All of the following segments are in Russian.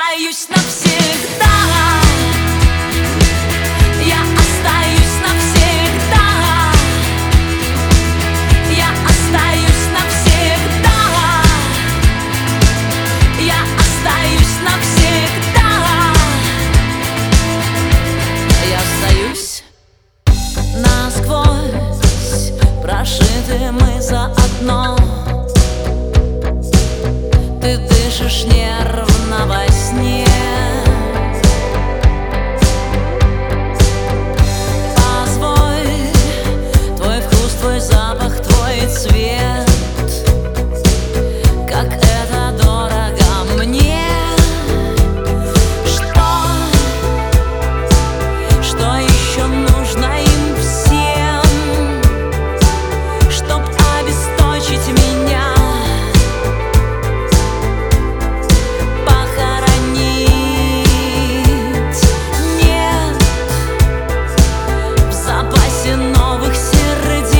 остаюсь навсегда. Я остаюсь навсегда. Я остаюсь навсегда. Я остаюсь навсегда. Я остаюсь насквозь, прошиты мы заодно. Ты дышишь нервно во сне. Позволь, твой вкус, твой запах, твой цвет, как это дорого мне. Что еще нужно им всем, чтоб обесточить меня? Новых сердец.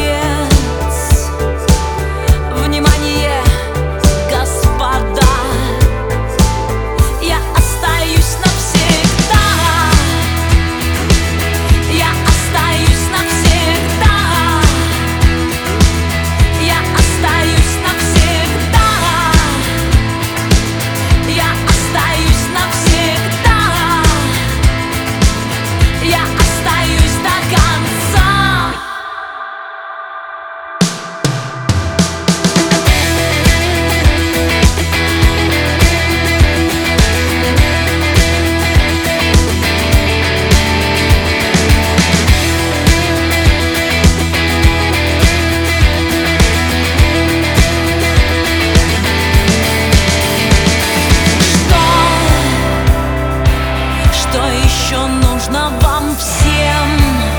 Внимание, господа, я остаюсь навсегда. Я остаюсь навсегда. Я остаюсь навсегда. Я остаюсь навсегда. Я остаюсь до конца. Что еще нужно вам всем,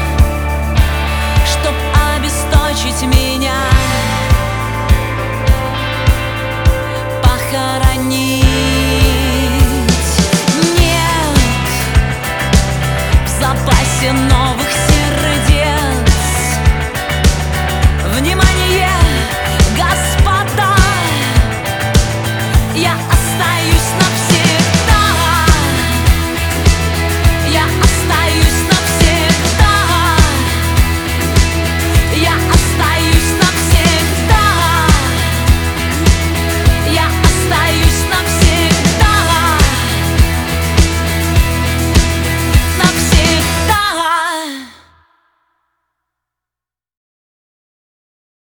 чтоб обесточить меня, похоронить?